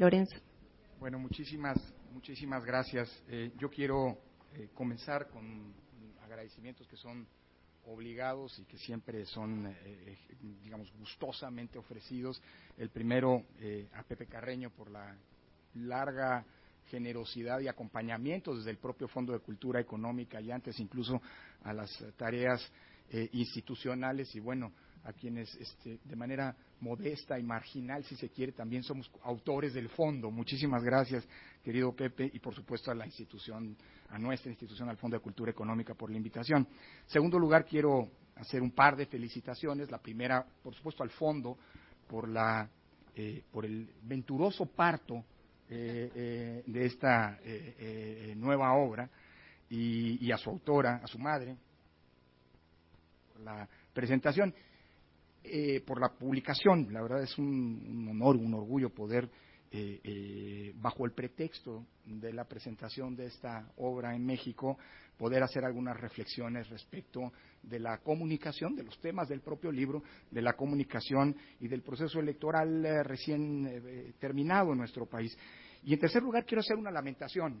Lorenzo. Bueno, muchísimas gracias. Yo quiero comenzar con agradecimientos que son obligados y que siempre son, digamos, gustosamente ofrecidos. El primero a Pepe Carreño por la larga generosidad y acompañamiento desde el propio Fondo de Cultura Económica y antes incluso a las tareas institucionales, y bueno, a quienes de manera modesta y marginal, si se quiere, también somos autores del fondo. Muchísimas gracias, querido Pepe, y por supuesto a la institución, a nuestra institución, al Fondo de Cultura Económica, por la invitación. En segundo lugar, quiero hacer un par de felicitaciones. La primera, por supuesto, al fondo por el venturoso parto de esta nueva obra, y a su autora, a su madre, por la presentación. Por la publicación. La verdad es un honor, un orgullo poder, bajo el pretexto de la presentación de esta obra en México, poder hacer algunas reflexiones respecto de la comunicación, de los temas del propio libro, de la comunicación y del proceso electoral recién terminado en nuestro país. Y en tercer lugar, quiero hacer una lamentación.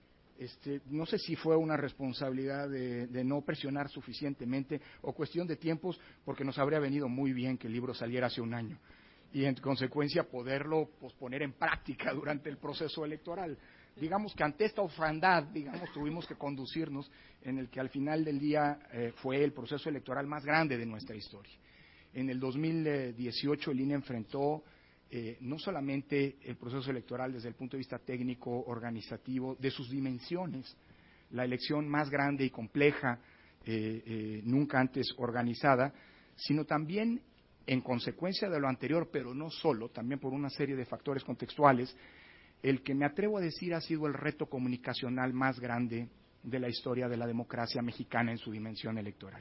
No sé si fue una responsabilidad de no presionar suficientemente o cuestión de tiempos, porque nos habría venido muy bien que el libro saliera hace un año y en consecuencia poderlo poner en práctica durante el proceso electoral. Digamos que ante esta orfandad, tuvimos que conducirnos en el que al final del día fue el proceso electoral más grande de nuestra historia. En el 2018 el INE enfrentó no solamente el proceso electoral desde el punto de vista técnico, organizativo, de sus dimensiones, la elección más grande y compleja nunca antes organizada, sino también en consecuencia de lo anterior, pero no solo, también por una serie de factores contextuales, el que me atrevo a decir ha sido el reto comunicacional más grande de la historia de la democracia mexicana en su dimensión electoral.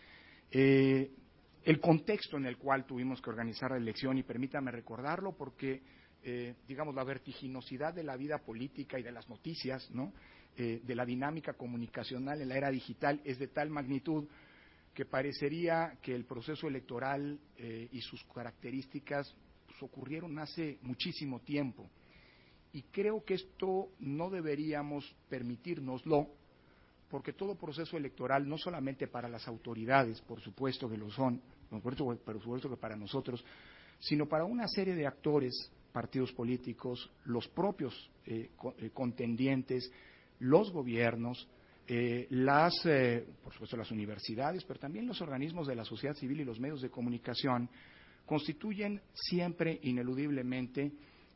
El contexto en el cual tuvimos que organizar la elección, y permítame recordarlo porque, la vertiginosidad de la vida política y de las noticias, ¿no? De la dinámica comunicacional en la era digital es de tal magnitud que parecería que el proceso electoral y sus características ocurrieron hace muchísimo tiempo. Y creo que esto no deberíamos permitírnoslo, porque todo proceso electoral, no solamente para las autoridades, por supuesto que lo son, por supuesto que para nosotros, sino para una serie de actores, partidos políticos, los propios contendientes, los gobiernos, por supuesto las universidades, pero también los organismos de la sociedad civil y los medios de comunicación, constituyen siempre, ineludiblemente,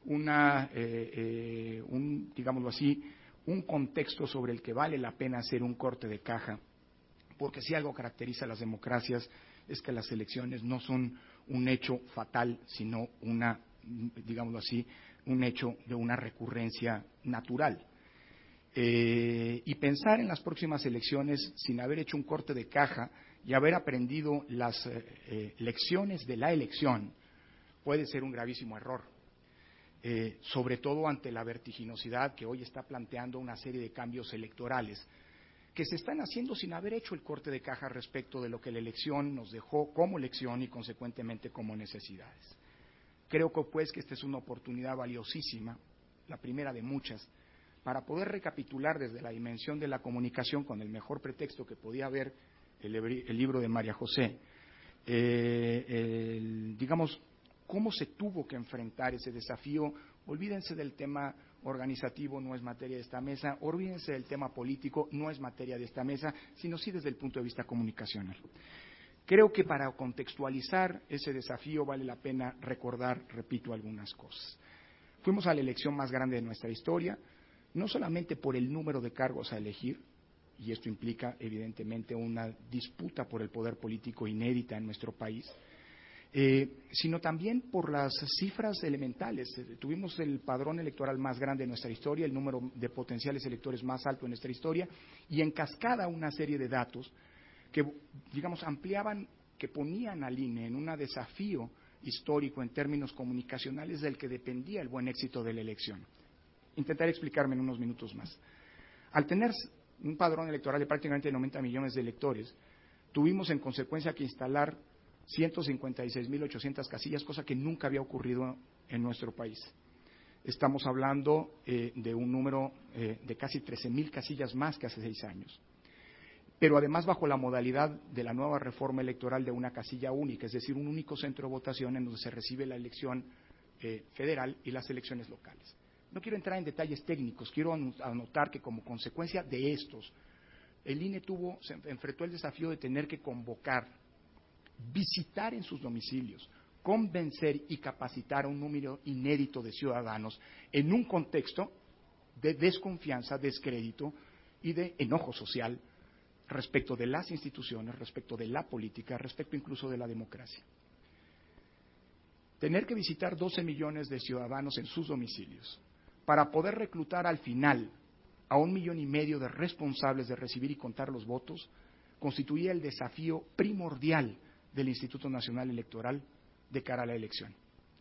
digámoslo así, un contexto sobre el que vale la pena hacer un corte de caja, porque si algo caracteriza a las democracias es que las elecciones no son un hecho fatal, sino digámoslo así, un hecho de una recurrencia natural. Y pensar en las próximas elecciones sin haber hecho un corte de caja y haber aprendido las lecciones de la elección puede ser un gravísimo error. Sobre todo ante la vertiginosidad que hoy está planteando una serie de cambios electorales que se están haciendo sin haber hecho el corte de caja respecto de lo que la elección nos dejó como elección y consecuentemente como necesidades. Creo que esta es una oportunidad valiosísima, la primera de muchas, para poder recapitular desde la dimensión de la comunicación con el mejor pretexto que podía haber el libro de María José, cómo se tuvo que enfrentar ese desafío. Olvídense del tema organizativo, no es materia de esta mesa, olvídense del tema político, no es materia de esta mesa, sino sí desde el punto de vista comunicacional. Creo que para contextualizar ese desafío vale la pena recordar, repito, algunas cosas. Fuimos a la elección más grande de nuestra historia, no solamente por el número de cargos a elegir, y esto implica evidentemente una disputa por el poder político inédita en nuestro país, sino también por las cifras elementales. Tuvimos el padrón electoral más grande de nuestra historia, el número de potenciales electores más alto en nuestra historia, y en cascada una serie de datos que, ampliaban, que ponían al INE en un desafío histórico en términos comunicacionales del que dependía el buen éxito de la elección. Intentaré explicarme en unos minutos más. Al tener un padrón electoral de prácticamente 90 millones de electores, tuvimos en consecuencia que instalar 156.800 casillas, cosa que nunca había ocurrido en nuestro país. estamos hablando de un número de casi 13,000 casillas más que hace 6 años. Pero además bajo la modalidad de la nueva reforma electoral de una casilla única, es decir, un único centro de votación en donde se recibe la elección federal y las elecciones locales. No quiero entrar en detalles técnicos, quiero anotar que como consecuencia de estos, el INE se enfrentó el desafío de tener que convocar, visitar en sus domicilios, convencer y capacitar a un número inédito de ciudadanos en un contexto de desconfianza, descrédito y de enojo social respecto de las instituciones, respecto de la política, respecto incluso de la democracia. Tener que visitar 12 millones de ciudadanos en sus domicilios para poder reclutar al final a 1,5 millones de responsables de recibir y contar los votos constituía el desafío primordial del Instituto Nacional Electoral de cara a la elección.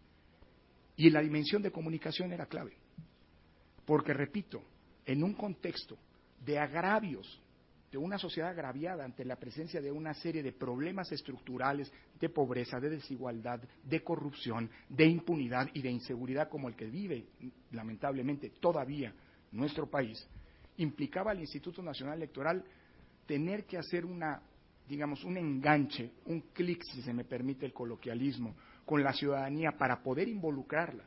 Y la dimensión de comunicación era clave, porque, repito, en un contexto de agravios, de una sociedad agraviada ante la presencia de una serie de problemas estructurales de pobreza, de desigualdad, de corrupción, de impunidad y de inseguridad como el que vive, lamentablemente, todavía nuestro país, implicaba al Instituto Nacional Electoral tener que hacer un enganche, un clic, si se me permite el coloquialismo, con la ciudadanía para poder involucrarla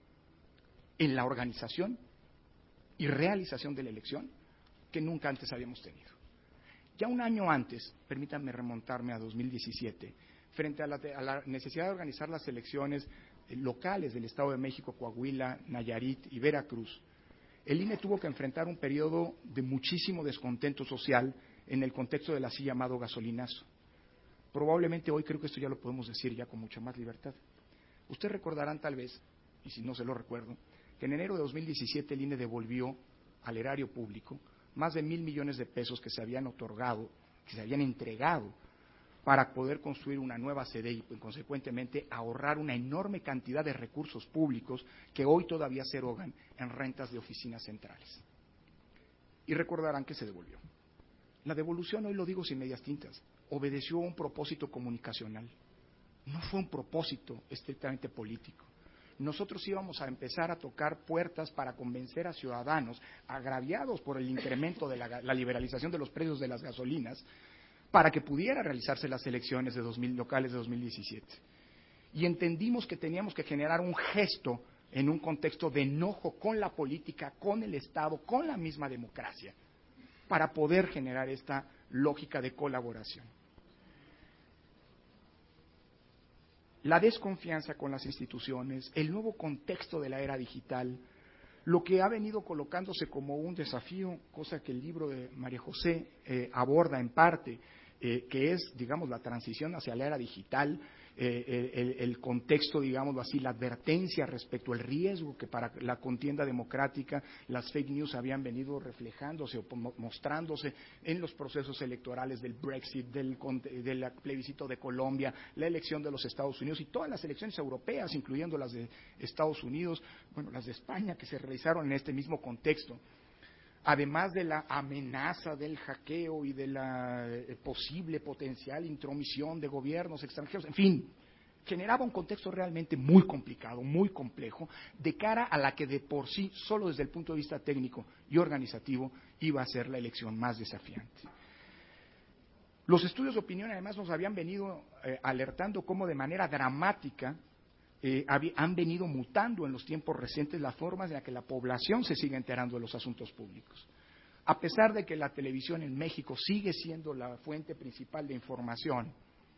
en la organización y realización de la elección que nunca antes habíamos tenido. Ya un año antes, permítanme remontarme a 2017, frente a la necesidad de organizar las elecciones locales del Estado de México, Coahuila, Nayarit y Veracruz, el INE tuvo que enfrentar un periodo de muchísimo descontento social en el contexto del así llamado gasolinazo. Probablemente hoy creo que esto ya lo podemos decir ya con mucha más libertad. Ustedes recordarán tal vez, y si no se lo recuerdo, que en enero de 2017 el INE devolvió al erario público más de 1,000 millones de pesos que se habían otorgado, que se habían entregado para poder construir una nueva sede y, consecuentemente, ahorrar una enorme cantidad de recursos públicos que hoy todavía se erogan en rentas de oficinas centrales. Y recordarán que se devolvió. La devolución, hoy lo digo sin medias tintas, obedeció a un propósito comunicacional. No fue un propósito estrictamente político. Nosotros íbamos a empezar a tocar puertas para convencer a ciudadanos agraviados por el incremento de la liberalización de los precios de las gasolinas para que pudiera realizarse las elecciones locales de 2017. Y entendimos que teníamos que generar un gesto en un contexto de enojo con la política, con el Estado, con la misma democracia, para poder generar esta lógica de colaboración. La desconfianza con las instituciones, el nuevo contexto de la era digital, lo que ha venido colocándose como un desafío, cosa que el libro de María José aborda en parte, que es, digamos, la transición hacia la era digital, el contexto, digámoslo así, la advertencia respecto al riesgo que para la contienda democrática las fake news habían venido reflejándose o mostrándose en los procesos electorales del Brexit, del plebiscito de Colombia, la elección de los Estados Unidos y todas las elecciones europeas, incluyendo las de Estados Unidos, bueno, las de España, que se realizaron en este mismo contexto. Además de la amenaza del hackeo y de la posible potencial intromisión de gobiernos extranjeros, en fin, generaba un contexto realmente muy complicado, muy complejo, de cara a la que de por sí, solo desde el punto de vista técnico y organizativo, iba a ser la elección más desafiante. Los estudios de opinión además nos habían venido alertando cómo de manera dramática han venido mutando en los tiempos recientes las formas en las que la población se sigue enterando de los asuntos públicos. A pesar de que la televisión en México sigue siendo la fuente principal de información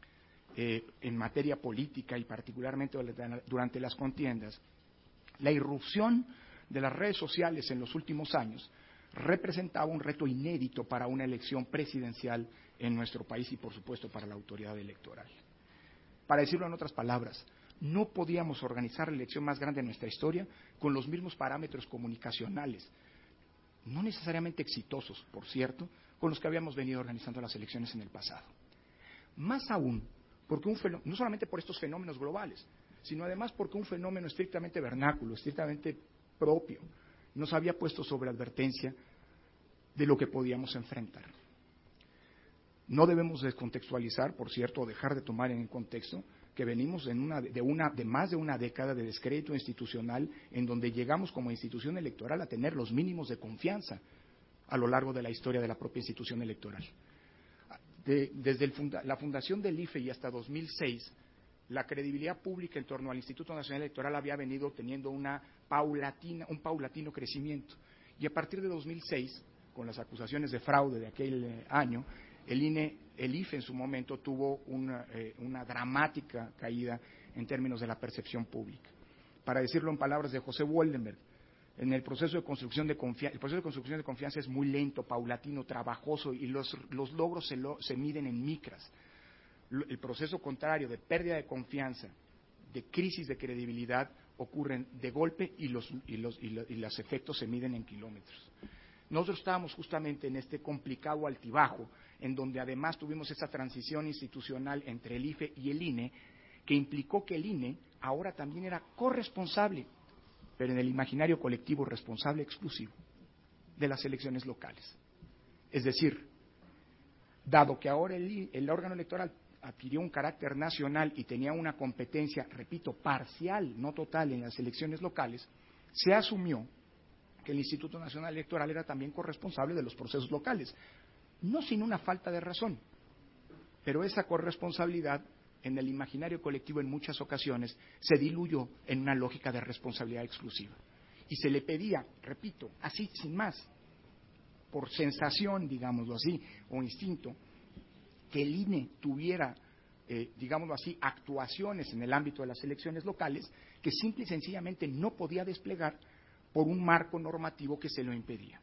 en materia política y particularmente durante las contiendas, la irrupción de las redes sociales en los últimos años representaba un reto inédito para una elección presidencial en nuestro país y, por supuesto, para la autoridad electoral. Para decirlo en otras palabras, no podíamos organizar la elección más grande de nuestra historia con los mismos parámetros comunicacionales, no necesariamente exitosos, por cierto, con los que habíamos venido organizando las elecciones en el pasado. Más aún, porque no solamente por estos fenómenos globales, sino además porque un fenómeno estrictamente vernáculo, estrictamente propio, nos había puesto sobre advertencia de lo que podíamos enfrentar. No debemos descontextualizar, por cierto, o dejar de tomar en contexto que venimos de más de una década de descrédito institucional, en donde llegamos como institución electoral a tener los mínimos de confianza a lo largo de la historia de la propia institución electoral. Desde la fundación del IFE y hasta 2006, la credibilidad pública en torno al Instituto Nacional Electoral había venido teniendo un paulatino crecimiento. Y a partir de 2006, con las acusaciones de fraude de aquel año, el IFE en su momento tuvo una dramática caída en términos de la percepción pública. Para decirlo en palabras de José Woldenberg, en el proceso de construcción de confianza es muy lento, paulatino, trabajoso, y los logros se miden en micras. El proceso contrario de pérdida de confianza, de crisis de credibilidad, ocurren de golpe y los efectos se miden en kilómetros. Nosotros estábamos justamente en este complicado altibajo, en donde además tuvimos esa transición institucional entre el IFE y el INE, que implicó que el INE ahora también era corresponsable, pero en el imaginario colectivo responsable exclusivo de las elecciones locales. Es decir, dado que ahora el órgano electoral adquirió un carácter nacional y tenía una competencia, repito, parcial, no total, en las elecciones locales, se asumió que el Instituto Nacional Electoral era también corresponsable de los procesos locales, no sin una falta de razón, pero esa corresponsabilidad en el imaginario colectivo en muchas ocasiones se diluyó en una lógica de responsabilidad exclusiva. Y se le pedía, repito, así sin más, por sensación, digámoslo así, o instinto, que el INE tuviera, digámoslo así, actuaciones en el ámbito de las elecciones locales que simple y sencillamente no podía desplegar por un marco normativo que se lo impedía.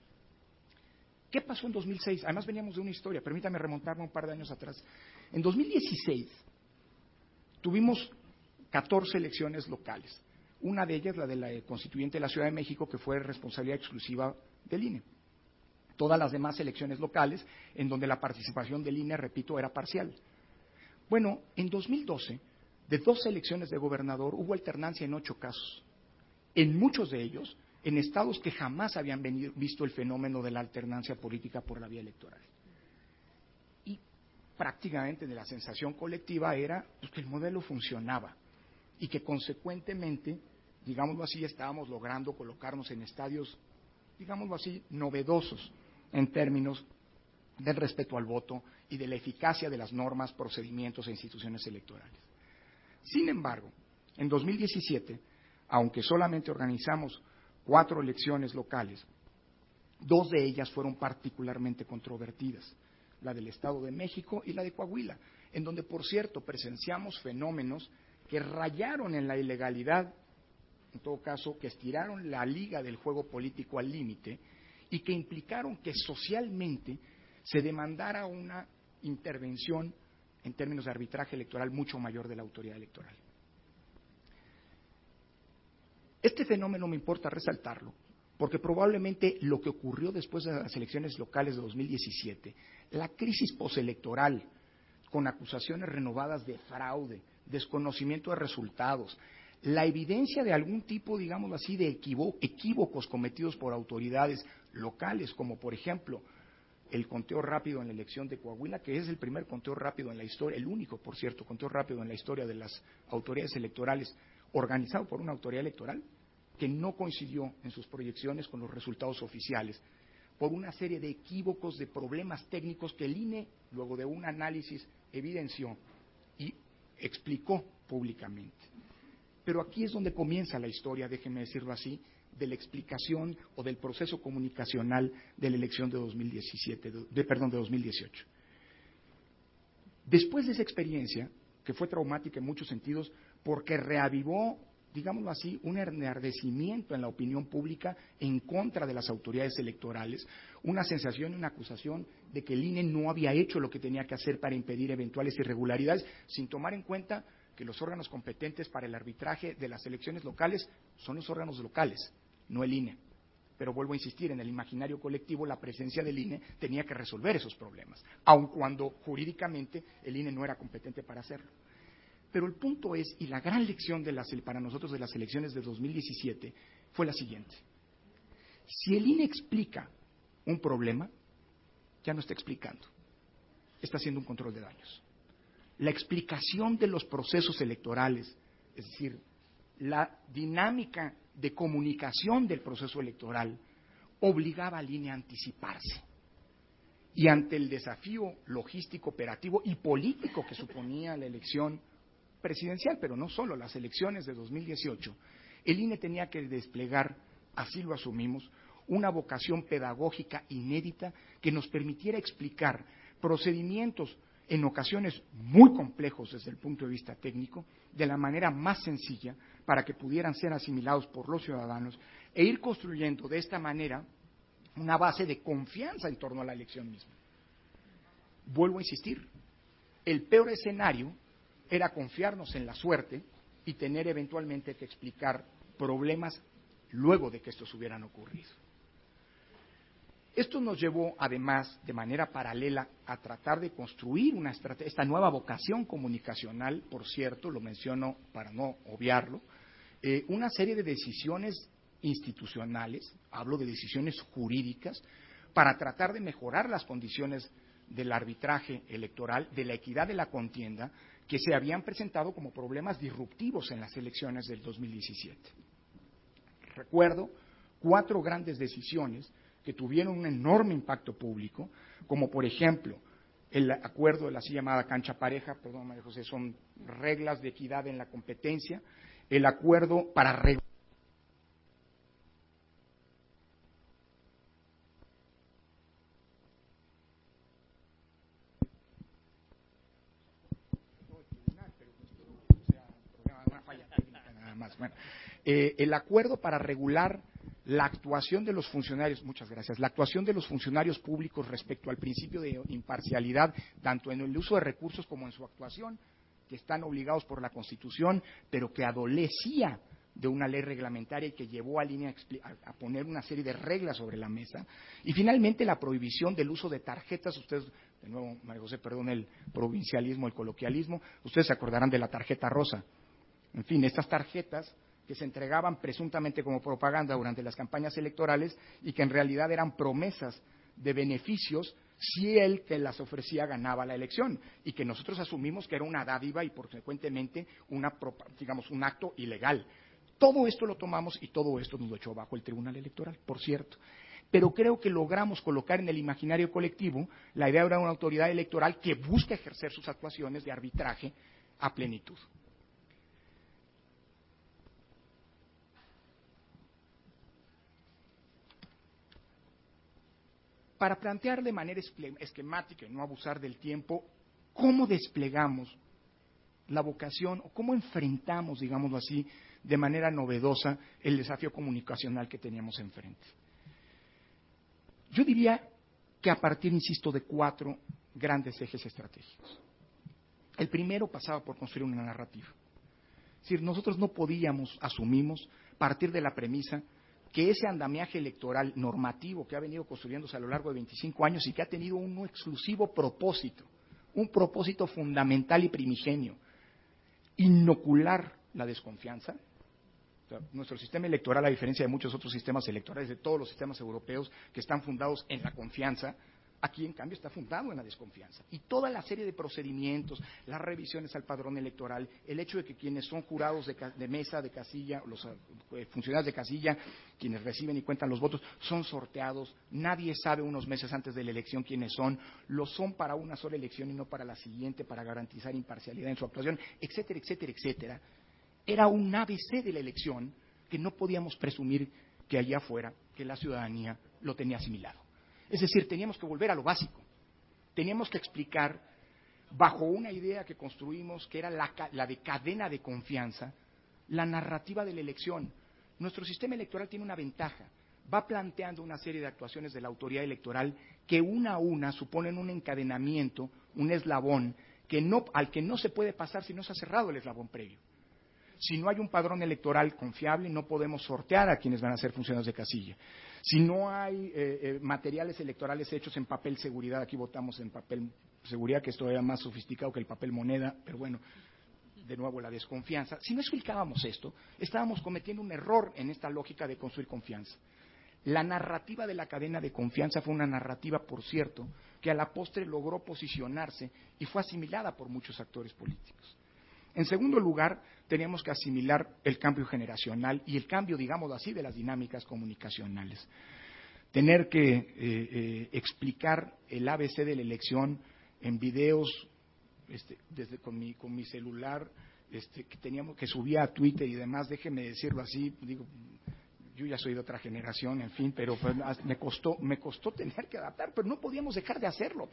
¿Qué pasó en 2006? Además veníamos de una historia, permítame remontarme un par de años atrás. En 2016 tuvimos 14 elecciones locales. Una de ellas, la de la constituyente de la Ciudad de México, que fue responsabilidad exclusiva del INE. Todas las demás elecciones locales, en donde la participación del INE, repito, era parcial. Bueno, en 2012, de 12 elecciones de gobernador, hubo alternancia en 8 casos. En muchos de ellos, en estados que jamás habían visto el fenómeno de la alternancia política por la vía electoral. Y prácticamente de la sensación colectiva era pues, que el modelo funcionaba y que consecuentemente, digámoslo así, estábamos logrando colocarnos en estadios, digámoslo así, novedosos en términos del respeto al voto y de la eficacia de las normas, procedimientos e instituciones electorales. Sin embargo, en 2017, aunque solamente organizamos 4 elecciones locales, 2 de ellas fueron particularmente controvertidas, la del Estado de México y la de Coahuila, en donde, por cierto, presenciamos fenómenos que rayaron en la ilegalidad, en todo caso, que estiraron la liga del juego político al límite y que implicaron que socialmente se demandara una intervención en términos de arbitraje electoral mucho mayor de la autoridad electoral. Este fenómeno me importa resaltarlo, porque probablemente lo que ocurrió después de las elecciones locales de 2017, la crisis postelectoral, con acusaciones renovadas de fraude, desconocimiento de resultados, la evidencia de algún tipo, digámoslo así, de equívocos cometidos por autoridades locales, como por ejemplo el conteo rápido en la elección de Coahuila, que es el primer conteo rápido en la historia, el único, por cierto, conteo rápido en la historia de las autoridades electorales, organizado por una autoridad electoral, que no coincidió en sus proyecciones con los resultados oficiales, por una serie de equívocos, de problemas técnicos que el INE, luego de un análisis, evidenció y explicó públicamente. Pero aquí es donde comienza la historia, déjenme decirlo así, de la explicación o del proceso comunicacional de la elección de 2018. Después de esa experiencia, que fue traumática en muchos sentidos, porque reavivó, digámoslo así, un enardecimiento en la opinión pública en contra de las autoridades electorales, una sensación y una acusación de que el INE no había hecho lo que tenía que hacer para impedir eventuales irregularidades, sin tomar en cuenta que los órganos competentes para el arbitraje de las elecciones locales son los órganos locales, no el INE. Pero vuelvo a insistir, en el imaginario colectivo la presencia del INE tenía que resolver esos problemas, aun cuando jurídicamente el INE no era competente para hacerlo. Pero el punto es, y la gran lección para nosotros de las elecciones de 2017 fue la siguiente. Si el INE explica un problema, ya no está explicando, está haciendo un control de daños. la explicación de los procesos electorales, es decir, la dinámica de comunicación del proceso electoral, obligaba al INE a anticiparse. Y ante el desafío logístico, operativo y político que suponía la elección presidencial, pero no solo, las elecciones de 2018, el INE tenía que desplegar, así lo asumimos, una vocación pedagógica inédita que nos permitiera explicar procedimientos en ocasiones muy complejos desde el punto de vista técnico, de la manera más sencilla para que pudieran ser asimilados por los ciudadanos e ir construyendo de esta manera una base de confianza en torno a la elección misma. Vuelvo a insistir, el peor escenario era confiarnos en la suerte y tener eventualmente que explicar problemas luego de que estos hubieran ocurrido. Esto nos llevó, además, de manera paralela, a tratar de construir esta nueva vocación comunicacional, por cierto, lo menciono para no obviarlo, una serie de decisiones institucionales, hablo de decisiones jurídicas, para tratar de mejorar las condiciones del arbitraje electoral, de la equidad de la contienda, que se habían presentado como problemas disruptivos en las elecciones del 2017. Recuerdo 4 grandes decisiones que tuvieron un enorme impacto público, como por ejemplo el acuerdo de la así llamada cancha pareja, perdón María José, son reglas de equidad en la competencia, el acuerdo para regular el acuerdo para regular la actuación de los funcionarios, muchas gracias, la actuación de los funcionarios públicos respecto al principio de imparcialidad, tanto en el uso de recursos como en su actuación, que están obligados por la Constitución, pero que adolecía de una ley reglamentaria y que llevó al INE a poner una serie de reglas sobre la mesa. Y finalmente la prohibición del uso de tarjetas, ustedes, de nuevo, María José, perdón el provincialismo, el coloquialismo, ustedes se acordarán de la tarjeta rosa. En fin, estas tarjetas que se entregaban presuntamente como propaganda durante las campañas electorales y que en realidad eran promesas de beneficios si el que las ofrecía ganaba la elección, y que nosotros asumimos que era una dádiva y consecuentemente un acto ilegal. Todo esto lo tomamos y todo esto nos lo echó bajo el Tribunal Electoral, por cierto. Pero creo que logramos colocar en el imaginario colectivo la idea de una autoridad electoral que busca ejercer sus actuaciones de arbitraje a plenitud. Para plantear de manera esquemática y no abusar del tiempo, ¿cómo desplegamos la vocación o cómo enfrentamos, digámoslo así, de manera novedosa el desafío comunicacional que teníamos enfrente? Yo diría que a partir, insisto, de 4 grandes ejes estratégicos. El primero pasaba por construir una narrativa. Es decir, nosotros no podíamos, asumimos, partir de la premisa que ese andamiaje electoral normativo que ha venido construyéndose a lo largo de 25 años y que ha tenido un exclusivo propósito, un propósito fundamental y primigenio, inocular la desconfianza. O sea, nuestro sistema electoral, a diferencia de muchos otros sistemas electorales, de todos los sistemas europeos que están fundados en la confianza, aquí en cambio está fundado en la desconfianza. Y toda la serie de procedimientos, las revisiones al padrón electoral, el hecho de que quienes son jurados de mesa, de casilla, los funcionarios de casilla, quienes reciben y cuentan los votos, son sorteados, nadie sabe unos meses antes de la elección quiénes son, lo son para una sola elección y no para la siguiente, para garantizar imparcialidad en su actuación, etcétera, etcétera, etcétera. Era un ABC de la elección que no podíamos presumir que allá afuera, que la ciudadanía lo tenía asimilado. Es decir, teníamos que volver a lo básico. Teníamos que explicar, bajo una idea que construimos, que era la de cadena de confianza, la narrativa de la elección. Nuestro sistema electoral tiene una ventaja. Va planteando una serie de actuaciones de la autoridad electoral que una a una suponen un encadenamiento, un eslabón, al que no se puede pasar si no se ha cerrado el eslabón previo. Si no hay un padrón electoral confiable, no podemos sortear a quienes van a ser funcionarios de casilla. Si no hay materiales electorales hechos en papel seguridad, aquí votamos en papel seguridad, que es todavía más sofisticado que el papel moneda, pero bueno, de nuevo la desconfianza. Si no explicábamos esto, estábamos cometiendo un error en esta lógica de construir confianza. La narrativa de la cadena de confianza fue una narrativa, por cierto, que a la postre logró posicionarse y fue asimilada por muchos actores políticos. En segundo lugar, teníamos que asimilar el cambio generacional y el cambio, digamos así, de las dinámicas comunicacionales. Tener que explicar el ABC de la elección en videos, desde con mi celular, que subía a Twitter y demás, déjeme decirlo así, digo, yo ya soy de otra generación, en fin, pero me costó tener que adaptar, pero no podíamos dejar de hacerlo.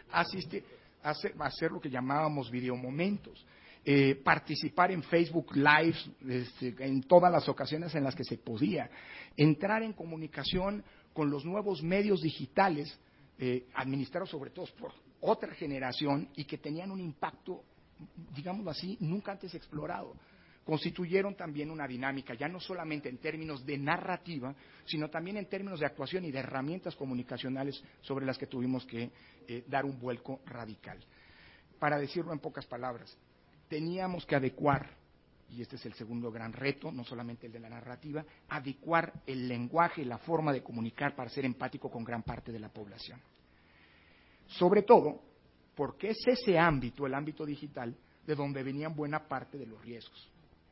Hacer lo que llamábamos videomomentos. Participar en Facebook Live en todas las ocasiones en las que se podía, entrar en comunicación con los nuevos medios digitales, administrados sobre todo por otra generación y que tenían un impacto, digámoslo así, nunca antes explorado. Constituyeron también una dinámica, ya no solamente en términos de narrativa, sino también en términos de actuación y de herramientas comunicacionales sobre las que tuvimos que dar un vuelco radical. Para decirlo en pocas palabras, teníamos que adecuar, y este es el segundo gran reto, no solamente el de la narrativa, adecuar el lenguaje y la forma de comunicar para ser empático con gran parte de la población. Sobre todo, porque es ese ámbito, el ámbito digital, de donde venían buena parte de los riesgos.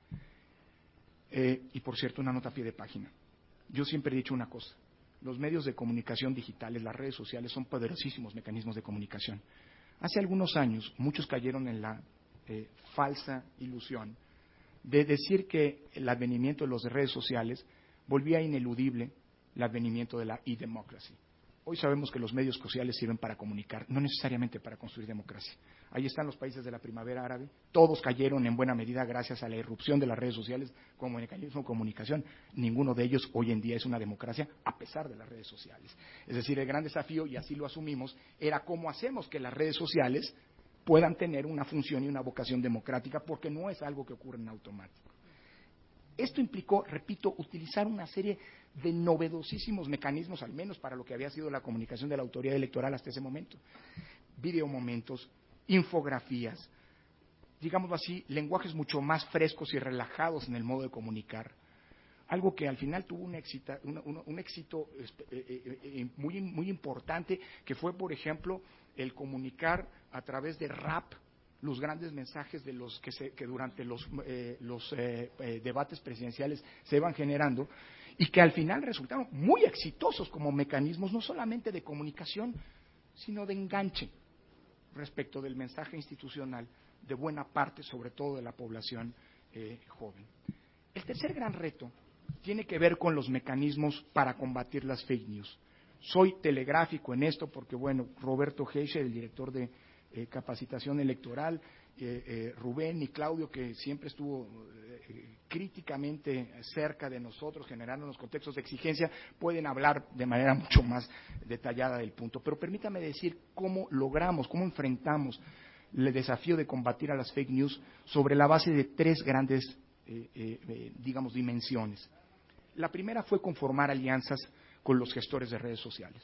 Y por cierto, una nota a pie de página. Yo siempre he dicho una cosa, los medios de comunicación digitales, las redes sociales, son poderosísimos mecanismos de comunicación. Hace algunos años, muchos cayeron en la falsa ilusión de decir que el advenimiento de las redes sociales volvía ineludible el advenimiento de la e-democracy. Hoy sabemos que los medios sociales sirven para comunicar, no necesariamente para construir democracia. Ahí están los países de la primavera árabe, todos cayeron en buena medida gracias a la irrupción de las redes sociales como mecanismo de comunicación. Ninguno de ellos hoy en día es una democracia a pesar de las redes sociales. Es decir, el gran desafío, y así lo asumimos, era cómo hacemos que las redes sociales puedan tener una función y una vocación democrática, porque no es algo que ocurre en automático. Esto implicó, repito, utilizar una serie de novedosísimos mecanismos, al menos para lo que había sido la comunicación de la autoridad electoral hasta ese momento. Videomomentos, infografías, digámoslo así, lenguajes mucho más frescos y relajados en el modo de comunicar. Algo que al final tuvo un éxito muy importante, que fue, por ejemplo, el comunicar a través de rap los grandes mensajes de los que durante los debates presidenciales se iban generando y que al final resultaron muy exitosos como mecanismos no solamente de comunicación, sino de enganche respecto del mensaje institucional de buena parte, sobre todo de la población joven. El tercer gran reto tiene que ver con los mecanismos para combatir las fake news. Soy telegráfico en esto porque, bueno, Roberto Heischer, el director de capacitación electoral, Rubén y Claudio, que siempre estuvo críticamente cerca de nosotros, generando los contextos de exigencia, pueden hablar de manera mucho más detallada del punto. Pero permítame decir cómo logramos, cómo enfrentamos el desafío de combatir a las fake news sobre la base de tres grandes, digamos, dimensiones. La primera fue conformar alianzas con los gestores de redes sociales.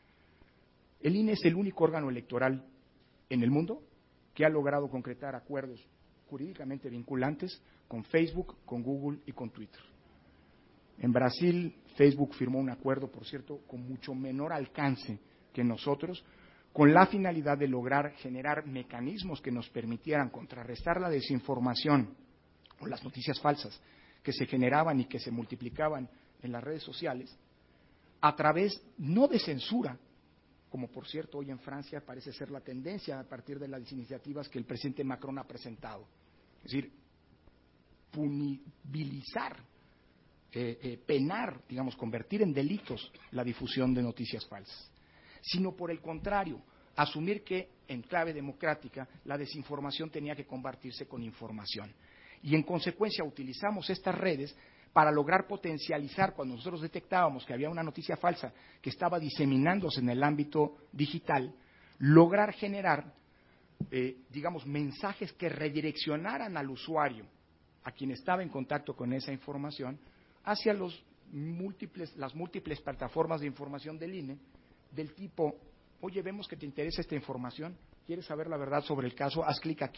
El INE es el único órgano electoral en el mundo que ha logrado concretar acuerdos jurídicamente vinculantes con Facebook, con Google y con Twitter. En Brasil, Facebook firmó un acuerdo, por cierto, con mucho menor alcance que nosotros, con la finalidad de lograr generar mecanismos que nos permitieran contrarrestar la desinformación o las noticias falsas que se generaban y que se multiplicaban en las redes sociales, a través no de censura, como por cierto hoy en Francia parece ser la tendencia a partir de las iniciativas que el presidente Macron ha presentado. Es decir, punibilizar, penar, digamos, convertir en delitos la difusión de noticias falsas, sino por el contrario, asumir que en clave democrática la desinformación tenía que convertirse con información. Y en consecuencia utilizamos estas redes para lograr potencializar, cuando nosotros detectábamos que había una noticia falsa que estaba diseminándose en el ámbito digital, lograr generar, digamos, mensajes que redireccionaran al usuario, a quien estaba en contacto con esa información, hacia las múltiples plataformas de información del INE, del tipo, oye, vemos que te interesa esta información, ¿quieres saber la verdad sobre el caso? Haz clic aquí.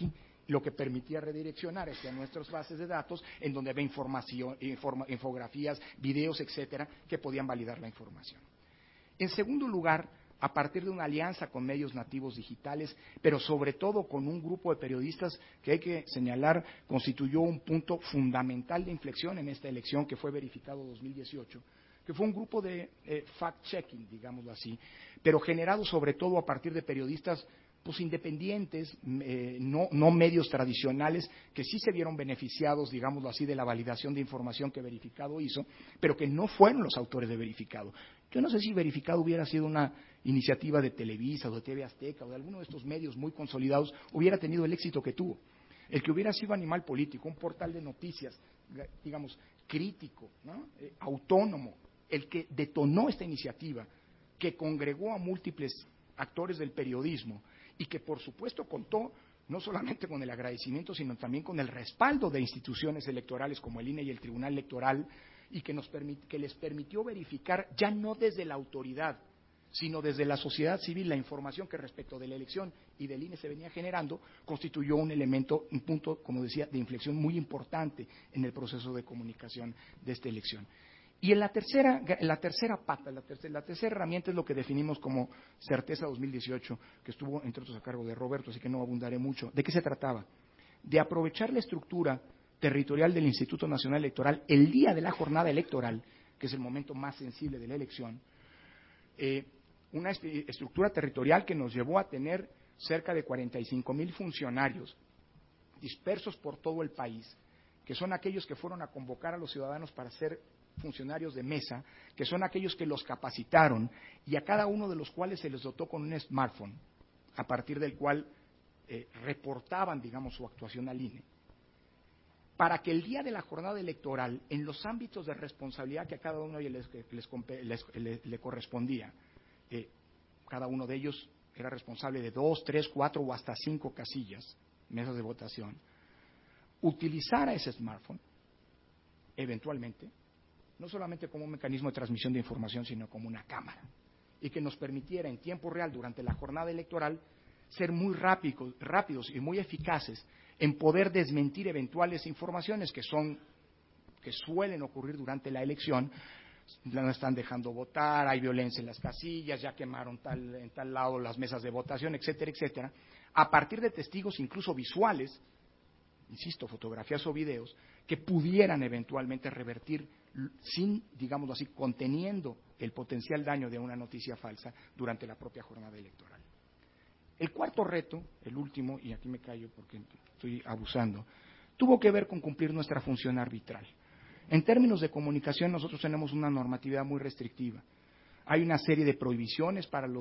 lo que permitía redireccionar hacia nuestras bases de datos, en donde había información, infografías, videos, etcétera, que podían validar la información. En segundo lugar, a partir de una alianza con medios nativos digitales, pero sobre todo con un grupo de periodistas que hay que señalar constituyó un punto fundamental de inflexión en esta elección, que fue verificado en 2018, que fue un grupo de fact-checking, digámoslo así, pero generado sobre todo a partir de periodistas pues independientes, no medios tradicionales, que sí se vieron beneficiados, digámoslo así, de la validación de información que Verificado hizo, pero que no fueron los autores de Verificado. Yo no sé si Verificado hubiera sido una iniciativa de Televisa o de TV Azteca o de alguno de estos medios muy consolidados, hubiera tenido el éxito que tuvo. El que hubiera sido Animal Político, un portal de noticias, digamos, crítico, ¿no? Autónomo, el que detonó esta iniciativa, que congregó a múltiples actores del periodismo y que, por supuesto, contó no solamente con el agradecimiento, sino también con el respaldo de instituciones electorales como el INE y el Tribunal Electoral, y que les permitió verificar, ya no desde la autoridad, sino desde la sociedad civil, la información que respecto de la elección y del INE se venía generando, constituyó un elemento, un punto, como decía, de inflexión muy importante en el proceso de comunicación de esta elección. Y en la tercera pata, la tercera herramienta es lo que definimos como Certeza 2018, que estuvo entre otros a cargo de Roberto, así que no abundaré mucho. ¿De qué se trataba? De aprovechar la estructura territorial del Instituto Nacional Electoral el día de la jornada electoral, que es el momento más sensible de la elección, una estructura territorial que nos llevó a tener cerca de 45,000 funcionarios dispersos por todo el país, que son aquellos que fueron a convocar a los ciudadanos para ser funcionarios de mesa, que son aquellos que los capacitaron y a cada uno de los cuales se les dotó con un smartphone, a partir del cual reportaban, digamos, su actuación al INE, para que el día de la jornada electoral, en los ámbitos de responsabilidad que a cada uno le correspondía, cada uno de ellos era responsable de 2, 3, 4 o hasta 5 casillas, mesas de votación, utilizara ese smartphone, eventualmente, no solamente como un mecanismo de transmisión de información, sino como una cámara, y que nos permitiera en tiempo real, durante la jornada electoral, ser muy rápidos y muy eficaces en poder desmentir eventuales informaciones que suelen ocurrir durante la elección. No están dejando votar, hay violencia en las casillas, ya quemaron en tal lado las mesas de votación, etcétera, etcétera, a partir de testigos incluso visuales, insisto, fotografías o videos, que pudieran eventualmente revertir sin, digámoslo así, conteniendo el potencial daño de una noticia falsa durante la propia jornada electoral. El cuarto reto, el último, y aquí me callo porque estoy abusando, tuvo que ver con cumplir nuestra función arbitral. En términos de comunicación, nosotros tenemos una normatividad muy restrictiva. Hay una serie de prohibiciones no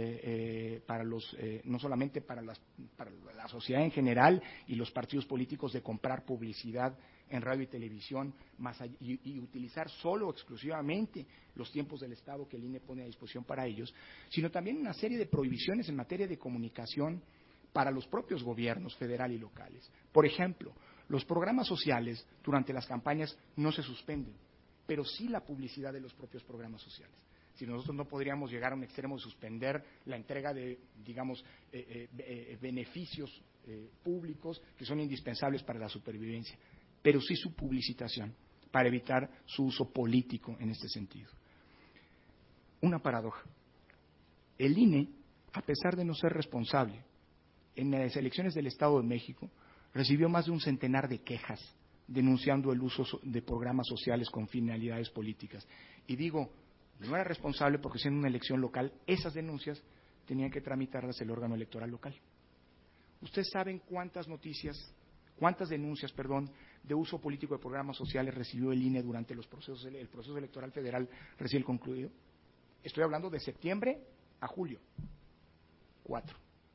solamente para la sociedad en general y los partidos políticos, de comprar publicidad en radio y televisión y utilizar solo exclusivamente los tiempos del Estado que el INE pone a disposición para ellos, sino también una serie de prohibiciones en materia de comunicación para los propios gobiernos federal y locales. Por ejemplo, los programas sociales durante las campañas no se suspenden, pero sí la publicidad de los propios programas sociales. Si nosotros no podríamos llegar a un extremo de suspender la entrega de, digamos, beneficios públicos que son indispensables para la supervivencia, pero sí su publicitación, para evitar su uso político en este sentido. Una paradoja. El INE, a pesar de no ser responsable, en las elecciones del Estado de México, recibió más de un centenar de quejas denunciando el uso de programas sociales con finalidades políticas. Y digo, no era responsable porque, siendo una elección local, esas denuncias tenían que tramitarlas el órgano electoral local. ¿Ustedes saben cuántas denuncias de uso político de programas sociales recibió el INE durante el proceso electoral federal recién concluido? Estoy hablando de septiembre a julio. 4.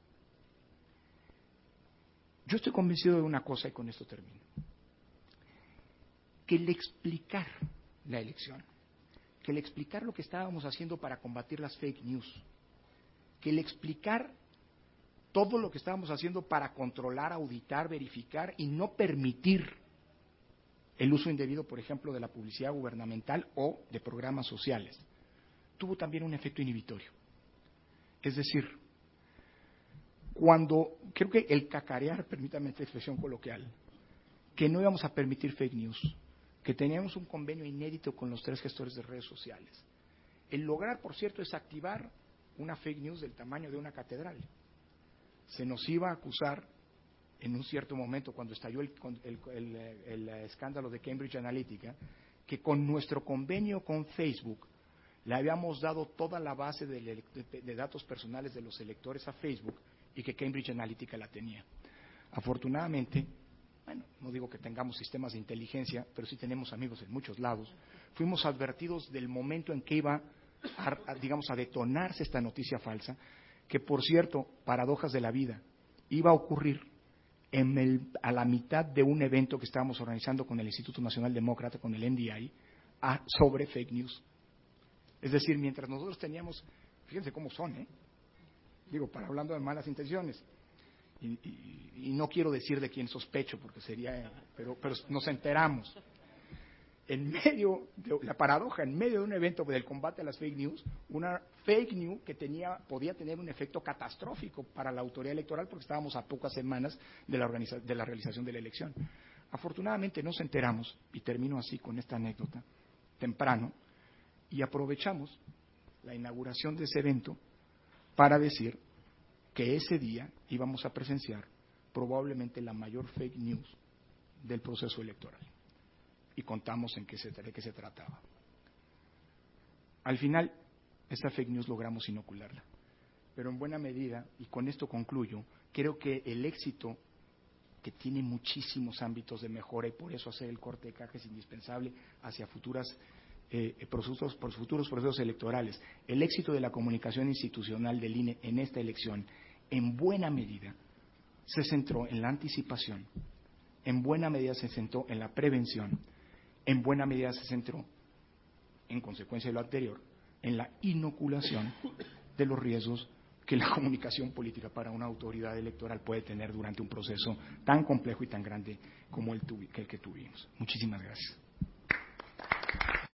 Yo estoy convencido de una cosa, y con esto termino. Que el explicar la elección, que el explicar lo que estábamos haciendo para combatir las fake news, que el explicar todo lo que estábamos haciendo para controlar, auditar, verificar y no permitir el uso indebido, por ejemplo, de la publicidad gubernamental o de programas sociales, tuvo también un efecto inhibitorio. Es decir, cuando, creo que el cacarear, permítame esta expresión coloquial, que no íbamos a permitir fake news, que teníamos un convenio inédito con los 3 gestores de redes sociales. El lograr, por cierto, desactivar una fake news del tamaño de una catedral. Se nos iba a acusar en un cierto momento, cuando estalló el escándalo de Cambridge Analytica, que con nuestro convenio con Facebook le habíamos dado toda la base de datos personales de los electores a Facebook y que Cambridge Analytica la tenía. Afortunadamente, bueno, no digo que tengamos sistemas de inteligencia, pero sí tenemos amigos en muchos lados, fuimos advertidos del momento en que iba a detonarse esta noticia falsa, que por cierto, paradojas de la vida, iba a ocurrir a la mitad de un evento que estábamos organizando con el Instituto Nacional Demócrata, con el NDI, sobre fake news. Es decir, mientras nosotros teníamos, fíjense cómo son, para hablando de malas intenciones, y no quiero decir de quién sospecho, porque sería, pero nos enteramos. En medio de la paradoja, en medio de un evento del combate a las fake news, una fake news que podía tener un efecto catastrófico para la autoridad electoral, porque estábamos a pocas semanas de la realización de la elección. Afortunadamente nos enteramos, y termino así con esta anécdota, temprano, y aprovechamos la inauguración de ese evento para decir que ese día íbamos a presenciar probablemente la mayor fake news del proceso electoral. Y contamos de qué se trataba. Al final, esa fake news logramos inocularla. Pero en buena medida, y con esto concluyo, creo que el éxito, que tiene muchísimos ámbitos de mejora, y por eso hacer el corte de caja es indispensable hacia futuros procesos electorales, el éxito de la comunicación institucional del INE en esta elección, en buena medida, se centró en la anticipación, en buena medida se centró en la prevención, en buena medida se centró, en consecuencia de lo anterior, en la inoculación de los riesgos que la comunicación política para una autoridad electoral puede tener durante un proceso tan complejo y tan grande como el que tuvimos. Muchísimas gracias.